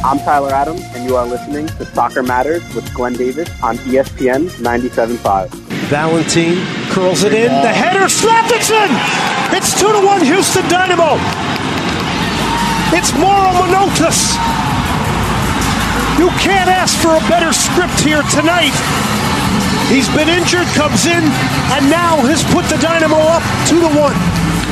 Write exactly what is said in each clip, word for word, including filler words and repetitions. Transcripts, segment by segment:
I'm Tyler Adams, and you are listening to Soccer Matters with Glenn Davis on E S P N ninety-seven point five. Valentin curls it in. The header, slapped it in! It's two to one Houston Dynamo. It's Mauro Manotas. You can't ask for a better script here tonight. He's been injured, comes in, and now has put the Dynamo up two to one.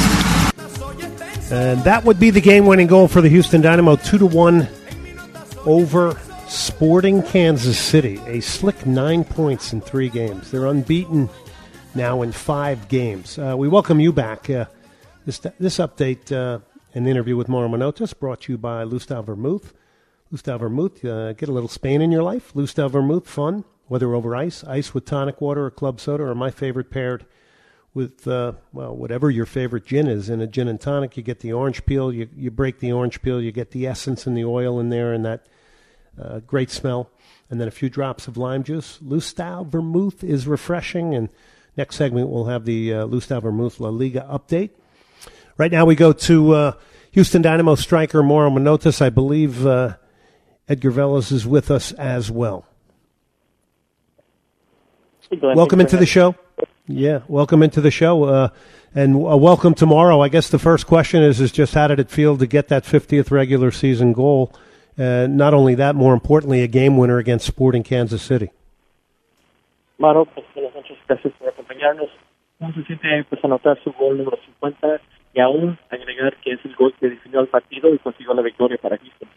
And that would be the game-winning goal for the Houston Dynamo, two to one over Sporting Kansas City. A slick nine points in three games. They're unbeaten now in five games. Uh, we welcome you back. Uh, this this update, uh, an interview with Mauro Manotas, brought to you by Lustau Vermouth. Lustau Vermouth, uh, get a little Spain in your life. Lustau Vermouth, fun, whether over ice, ice with tonic water or club soda, or my favorite paired with, uh, well, whatever your favorite gin is. In a gin and tonic, you get the orange peel, you, you break the orange peel, you get the essence and the oil in there and that uh, great smell, and then a few drops of lime juice. Lustau Vermouth is refreshing, and next segment we'll have the uh, Lustau Vermouth La Liga update. Right now we go to uh, Houston Dynamo striker Mauro Manotas. I believe uh, Edgar Velas is with us as well. Hey, Glenn, welcome into the show. Yeah, welcome into the show, uh, and uh, welcome tomorrow. I guess the first question is, is just how did it feel to get that fiftieth regular season goal? Uh, not only that, more importantly, a game winner against Sporting Kansas City. Mauro, pues muchas gracias por acompañarnos. ¿Cómo se siente pues, anotar su gol número cincuenta y aún agregar que es el gol que definió el partido y consiguió la victoria para Houston?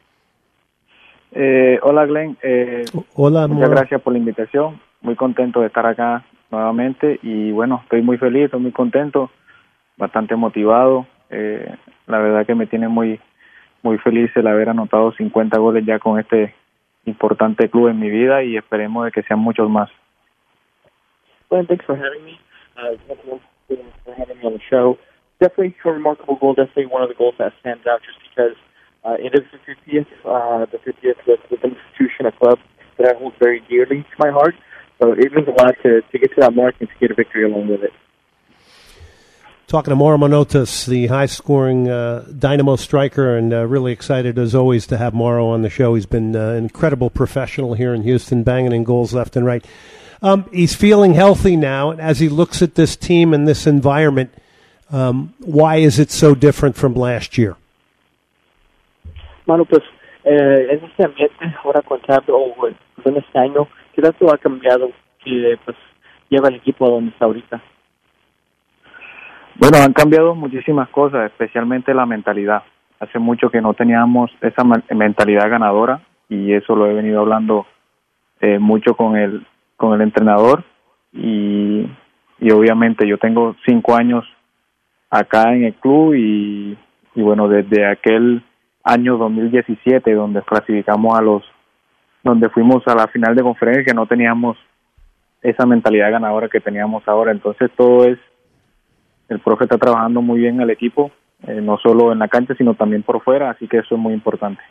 Eh, hola, Glenn. Eh, hola, muchas Mauro. Gracias por la invitación. Muy contento de estar acá nuevamente y bueno, estoy muy feliz, estoy muy contento, bastante motivado. Eh, la verdad que me tiene muy muy feliz el haber anotado cincuenta goles ya con este importante club en mi vida y esperemos de que sean muchos más. Well, thanks for having me. Uh, for having me on the show. Definitely a remarkable goal. Definitely one of the goals that stands out just because uh, it is the fiftieth, uh, the fiftieth with, with an institution, a club that I hold very dearly to my heart. So it means a lot to, to get to that mark and to get a victory along with it. Talking to Mauro Manotas, the high-scoring uh, Dynamo striker, and uh, really excited, as always, to have Mauro on the show. He's been uh, an incredible professional here in Houston, banging in goals left and right. Um, he's feeling healthy now, and as he looks at this team and this environment, um, why is it so different from last year? Mano, pues, eh, en este ambiente, ahora con Tablo, o en este año, ¿qué tanto ha cambiado que pues, lleva el equipo a donde está ahorita? Bueno, han cambiado muchísimas cosas, especialmente la mentalidad. Hace mucho que no teníamos esa mentalidad ganadora y eso lo he venido hablando eh, mucho con el con el entrenador y, y obviamente yo tengo cinco años acá en el club y, y bueno, desde aquel año dos mil diecisiete donde clasificamos a los, donde fuimos a la final de conferencia, no teníamos esa mentalidad ganadora que teníamos ahora. Entonces todo es, el profe está trabajando muy bien el equipo, eh, no solo en la cancha sino también por fuera, así que eso es muy importante.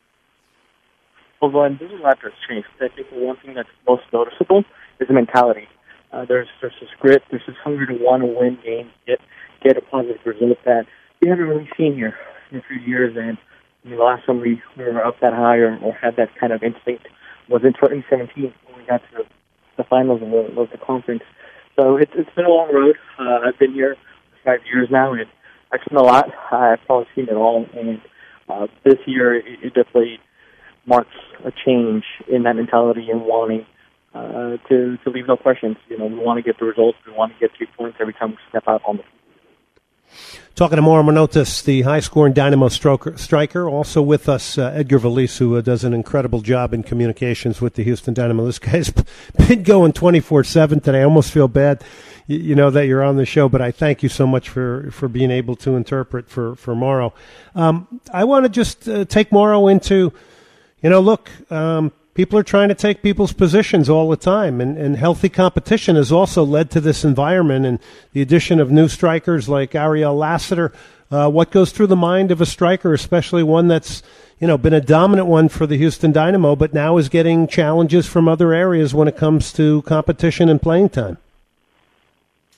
Well, Glenn, there's a lot that's changed. I think the one thing that's most noticeable is the mentality. Uh, there's there's this grit, there's this hunger to want to win games, get get a positive result that we haven't really seen here in a few years. And I mean, the last time we, we were up that high or, or had that kind of instinct was in twenty seventeen when we got to the finals of the, of the conference. So it's it's been a long road. Uh, I've been here for five years now, and I've seen a lot. I've probably seen it all, and uh, this year it, it definitely marks a change in that mentality and wanting uh, to to leave no questions. You know, we want to get the results. We want to get two points every time we step out on the field. Talking to Mauro Manotas, the high-scoring Dynamo stroker, striker. Also with us, uh, Edgar Velas, who uh, does an incredible job in communications with the Houston Dynamo. This guy's been going twenty-four seven today. I almost feel bad, you, you know, that you're on the show, but I thank you so much for, for being able to interpret for, for Mauro. Um, I want to just uh, take Mauro into, you know, look, um, people are trying to take people's positions all the time, and, and healthy competition has also led to this environment and the addition of new strikers like Ariel Lassiter. Uh, what goes through the mind of a striker, especially one that's, you know, been a dominant one for the Houston Dynamo, but now is getting challenges from other areas when it comes to competition and playing time?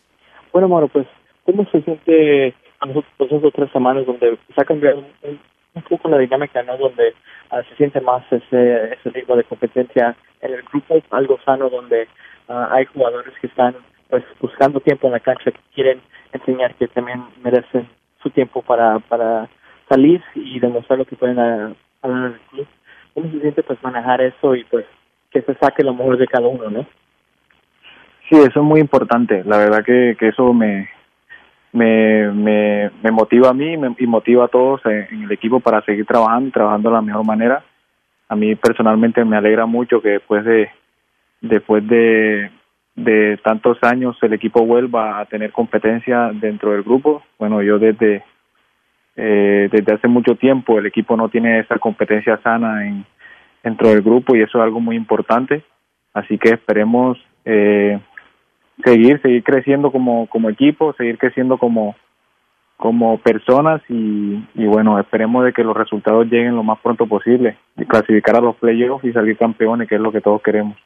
Bueno, Mauro, pues, ¿cómo se siente a nosotros dos o tres semanas donde se ha cambiado un, un poco la dinámica, ¿no? Donde uh, se siente más ese, ese ritmo de competencia en el grupo, algo sano donde uh, hay jugadores que están pues buscando tiempo en la cancha, que quieren enseñar que también merecen su tiempo para, para salir y demostrar lo que pueden dar al club. ¿Cómo se siente pues manejar eso y pues que se saque lo mejor de cada uno, no? Sí, eso es muy importante. La verdad que, que eso me, me, me, me motiva a mí me, y motiva a todos en, en el equipo para seguir trabajando y trabajando de la mejor manera. A mí personalmente me alegra mucho que después de después de, de tantos años el equipo vuelva a tener competencia dentro del grupo. Bueno, yo desde eh, desde hace mucho tiempo el equipo no tiene esa competencia sana en, dentro del grupo y eso es algo muy importante. Así que esperemos eh, seguir seguir creciendo como como equipo, seguir creciendo como como personas y, y bueno, esperemos de que los resultados lleguen lo más pronto posible, y clasificar a los playoffs y salir campeones, que es lo que todos queremos.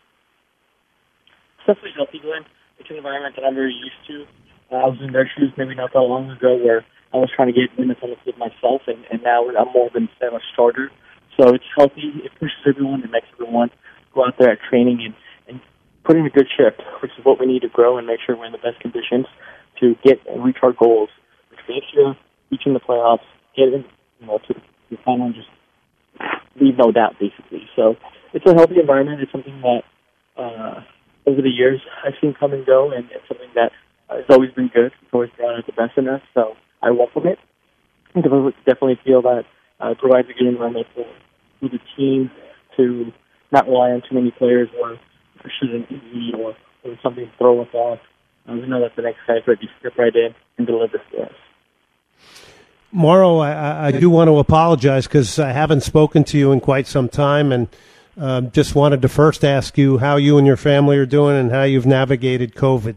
It's definitely healthy, Glenn. It's an environment that I'm very used to. Uh, I was in their shoes maybe not that long ago where I was trying to get minutes on the field myself, and, and now I'm more than a starter. So it's healthy. It pushes everyone. It makes everyone go out there at training and, and put in a good shift, which is what we need to grow and make sure we're in the best conditions to get and reach our goals. This year, reaching the playoffs, getting you know to the final, and just leave no doubt, basically. So it's a healthy environment. It's something that uh, over the years I've seen come and go, and it's something that uh, has always been good. It's always brought out the best in us. So I welcome it. I definitely feel that uh, it provides a good environment for, for the team to not rely on too many players or push it easy or, or something to throw us off. Uh, we know that the next guy's ready to step right in and deliver for us. Mauro, I, I do want to apologize because I haven't spoken to you in quite some time, and uh, just wanted to first ask you how you and your family are doing and how you've navigated COVID.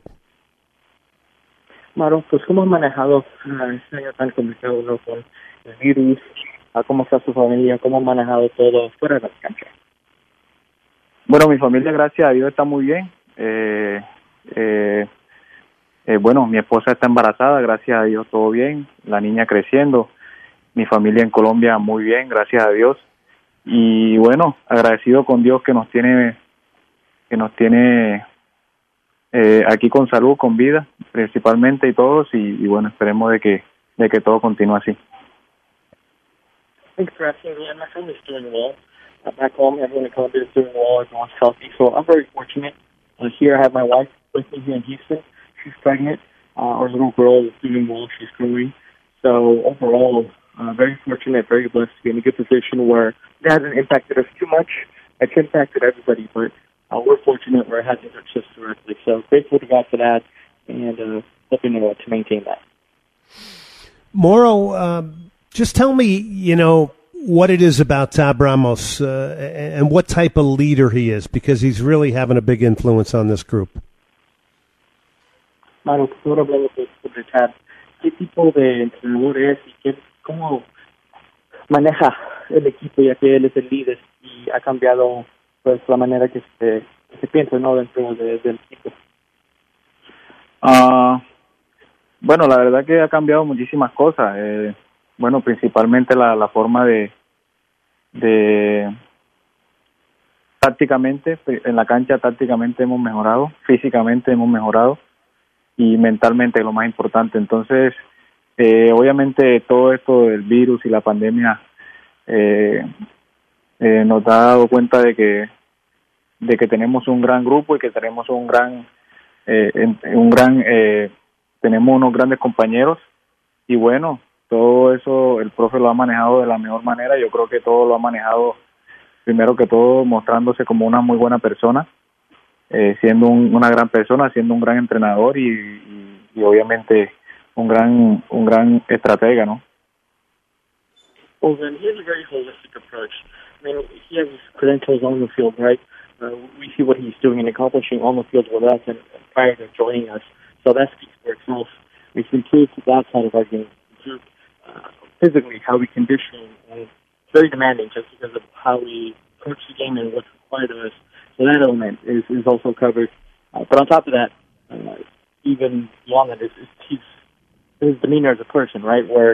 Mauro, pues ¿cómo has manejado uh, este año tan complicado, ¿no? Con el virus? Uh, ¿Cómo está su familia? ¿Cómo has manejado todo fuera de la cancha? Bueno, mi familia, gracias a Dios, está muy bien. Eh, eh, Eh, bueno, mi esposa está embarazada, gracias a Dios todo bien, la niña creciendo, mi familia en Colombia muy bien, gracias a Dios, y bueno, agradecido con Dios que nos tiene que nos tiene eh, aquí con salud, con vida, principalmente y todos, y, y bueno, esperemos de que de que todo continúe así. Thanks for asking me. My family's doing well. Uh, back home, everyone in Colombia is doing well, everyone's healthy, so I'm very fortunate. Uh, here I have my wife with me here in Houston. She's pregnant. Uh, our little girl is doing well. She's growing. So overall, uh, very fortunate, very blessed to be in a good position where it hasn't impacted us too much. It's impacted everybody, but uh, we're fortunate where it hasn't touched us directly. So grateful to God for that and uh, hoping to, to maintain that. Mauro, uh, just tell me, you know, what it is about Tab Ramos uh, and what type of leader he is, because he's really having a big influence on this group. Mauro, ahora hablamos sobre Tab. ¿Qué tipo de entrenador es y qué, cómo maneja el equipo, ya que él es el líder y ha cambiado pues la manera que se, que se piensa, ¿no?, dentro de, del equipo? Uh, bueno, la verdad que ha cambiado muchísimas cosas. Eh, bueno, principalmente la, la forma de, de tácticamente, en la cancha tácticamente hemos mejorado, físicamente hemos mejorado y mentalmente lo más importante. Entonces, eh, obviamente todo esto del virus y la pandemia eh, eh, nos ha dado cuenta de que de que tenemos un gran grupo y que tenemos un gran eh, un gran eh, tenemos unos grandes compañeros y bueno, todo eso el profe lo ha manejado de la mejor manera. Yo creo que todo lo ha manejado primero que todo mostrándose como una muy buena persona, eh, siendo un, una gran persona, siendo un gran entrenador y, y, y obviamente un gran un gran estratega, ¿no? Well, then he has a very holistic approach. I mean, he has his credentials on the field, right? Uh, we see what he's doing and accomplishing on the field with us and, and prior to joining us. So that speaks for itself. We've improved that side of our game, improved uh, physically, how we condition, and it's very demanding just because of how we coach the game and what's required of us. So that element is, is also covered. Uh, but on top of that, uh, even beyond that, is, is he's, his demeanor as a person, right, where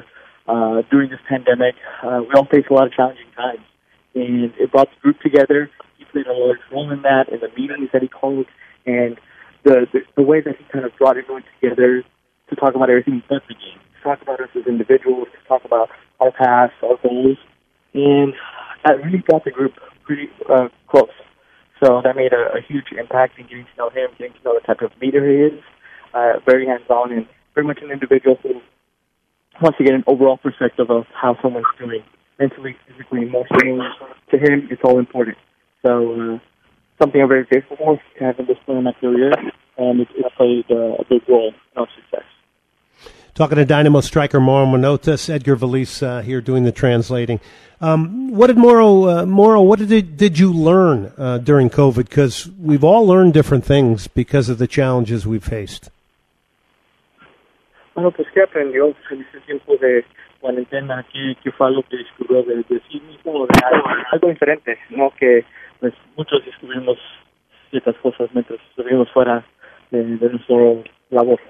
uh, during this pandemic. Uh, we all faced a lot of challenging times, and it brought the group together. He played a large role in that, in the meetings that he called, and the, the, the way that he kind of brought everyone together to talk about everything but the game, to talk about us as individuals, to talk about our past, our goals, and that really brought the group pretty uh, close. So that made a, a huge impact in getting to know him, getting to know the type of leader he is, uh, very hands-on and very much an individual who wants to get an overall perspective of how someone's doing, mentally, physically, emotionally. To him, it's all important. So uh, something I'm very grateful for to have him display in my career, and it, it played uh, a big role in our success. Talking to Dynamo striker Mauro Manotas, Edgar Valise uh, here doing the translating. Um, what did Mauro, uh, Mauro, what did did you learn uh, during COVID? Because we've all learned different things because of the challenges we've faced. Bueno, pues ¿qué aprendió en ese tiempo de cuarentena? ¿Qué, qué fue algo que descubrió de, de sí mismo, de algo, algo diferente? No que pues, muchos descubrimos ciertas cosas mientras estuvimos fuera de, de nuestra labor.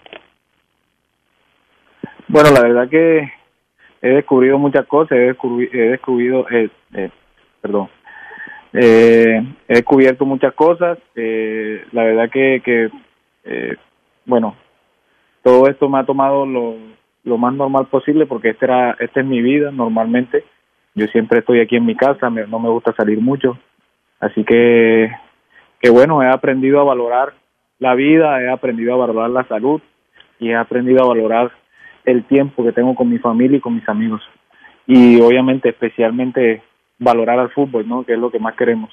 Bueno, la verdad que he descubierto muchas cosas, he descubierto, he descubierto eh, eh, perdón, eh, he descubierto muchas cosas, eh, la verdad que, que eh, bueno, todo esto me ha tomado lo, lo más normal posible porque esta era, esta es mi vida normalmente, yo siempre estoy aquí en mi casa, me, no me gusta salir mucho, así que, que bueno, he aprendido a valorar la vida, he aprendido a valorar la salud y he aprendido a valorar el tiempo que tengo con mi familia y con mis amigos. Y obviamente, especialmente, valorar al fútbol, ¿no? Que es lo que más queremos.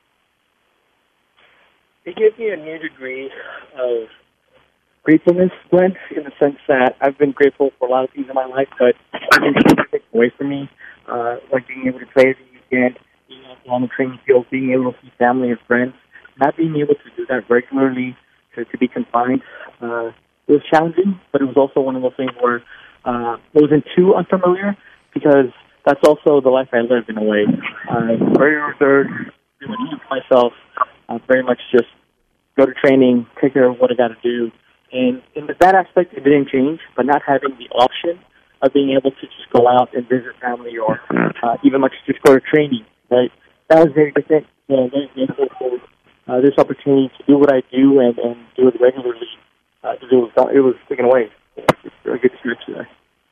It gives me a new degree of gratefulness, Glenn, in the sense that I've been grateful for a lot of things in my life, but I've been taken away from me, uh, like being able to play every weekend, being on the training field, being able to see family and friends, not being able to do that regularly, to, to be confined. Uh, It was challenging, but it was also one of those things where uh, it wasn't too unfamiliar because that's also the life I lived in a way. Uh, very reserved, very much to myself, uh, very much just go to training, take care of what I got to do. And in that aspect, it didn't change, but not having the option of being able to just go out and visit family or uh, even much just go to training, right? That was very different. You know, very grateful for uh, this opportunity to do what I do and, and do it regularly. Uh, it was it was taken away. It's a good stretch there.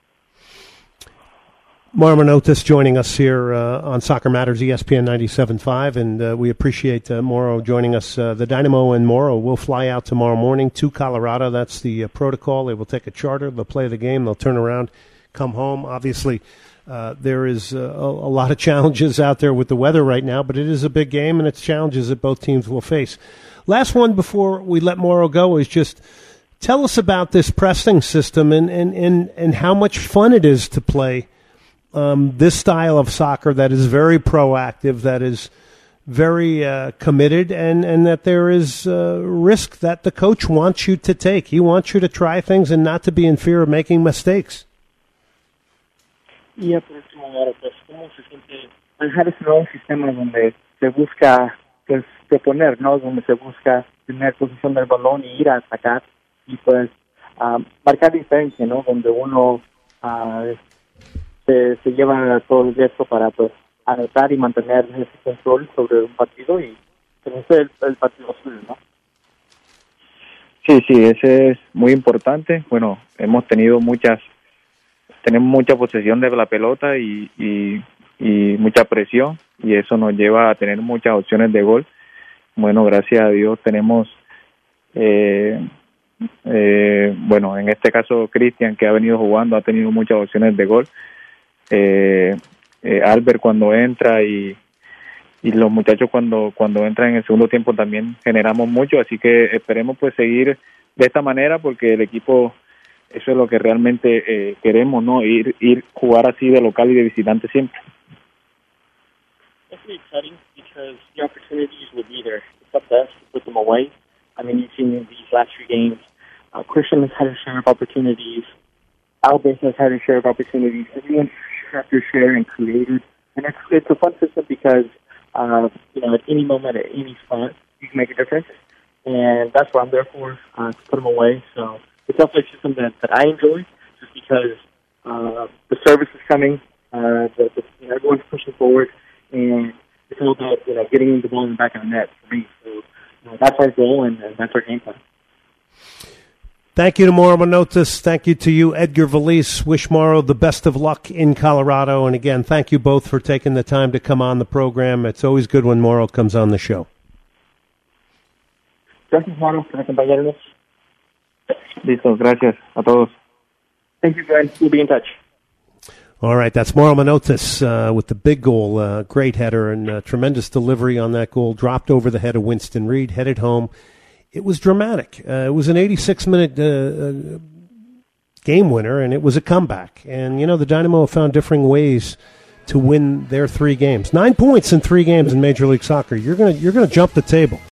Mauro Manotas joining us here uh, on Soccer Matters, E S P N ninety-seven point five, and uh, we appreciate uh, Mauro joining us. Uh, the Dynamo and Mauro will fly out tomorrow morning to Colorado. That's the uh, protocol. They will take a charter. They'll play the game. They'll turn around, come home. Obviously, uh, there is uh, a, a lot of challenges out there with the weather right now, but it is a big game, and it's challenges that both teams will face. Last one before we let Mauro go is just tell us about this Preston system and, and, and, and how much fun it is to play um, this style of soccer that is very proactive, that is very uh, committed, and, and that there is uh, risk that the coach wants you to take. He wants you to try things and not to be in fear of making mistakes. Y por último, ahora, pues, ¿cómo se siente manejar ese nuevo sistema donde se busca pues, proponer, ¿no? Donde se busca tener posición del balón y ir a atacar? Y pues uh, marcar diferencia, ¿no? Donde uno uh, se, se lleva todo el resto para pues anotar y mantener ese control sobre un partido y conocer el, el partido suyo, ¿no? Sí, sí, ese es muy importante. Bueno, hemos tenido muchas, tenemos mucha posesión de la pelota y, y, y mucha presión y eso nos lleva a tener muchas opciones de gol. Bueno, gracias a Dios tenemos eh, Eh, bueno, en este caso Cristian, que ha venido jugando, ha tenido muchas opciones de gol. eh, eh, Albert cuando entra y, y los muchachos cuando cuando entran en el segundo tiempo también generamos mucho, así que esperemos pues seguir de esta manera porque el equipo, eso es lo que realmente eh, queremos, ¿no? Ir, ir jugar así de local y de visitante siempre. It's really exciting because the opportunities will be there. It's up to us to put them away. I mean, you've seen in these last few games, uh, Christian has had a share of opportunities. Albert has had a share of opportunities. Everyone's had their share and created. And it's it's a fun system because, uh, you know, at any moment, at any spot, you can make a difference. And that's what I'm there for, uh, to put them away. So it's definitely a system that, that I enjoy just because Uh, the service is coming. Uh, the, the, you know, everyone's pushing forward, and it's all about you know getting the ball in the back of the net for me. So uh, that's our goal, and, and that's our game plan. Thank you to Mauro Manotas. Thank you to you, Edgar Valise. Wish Mauro the best of luck in Colorado. And again, thank you both for taking the time to come on the program. It's always good when Mauro comes on the show. Gracias, Mauro, por acompañarnos. Listo, gracias a todos. Thank you, Glenn. We'll be in touch. All right, that's Mauro Manotas uh, with the big goal. Uh, great header and uh, tremendous delivery on that goal. Dropped over the head of Winston Reed, headed home. It was dramatic. Uh, it was an eighty-six minute uh, uh, game winner, and it was a comeback. And, you know, the Dynamo have found differing ways to win their three games. Nine points in three games in Major League Soccer. You're going to you're gonna jump the table.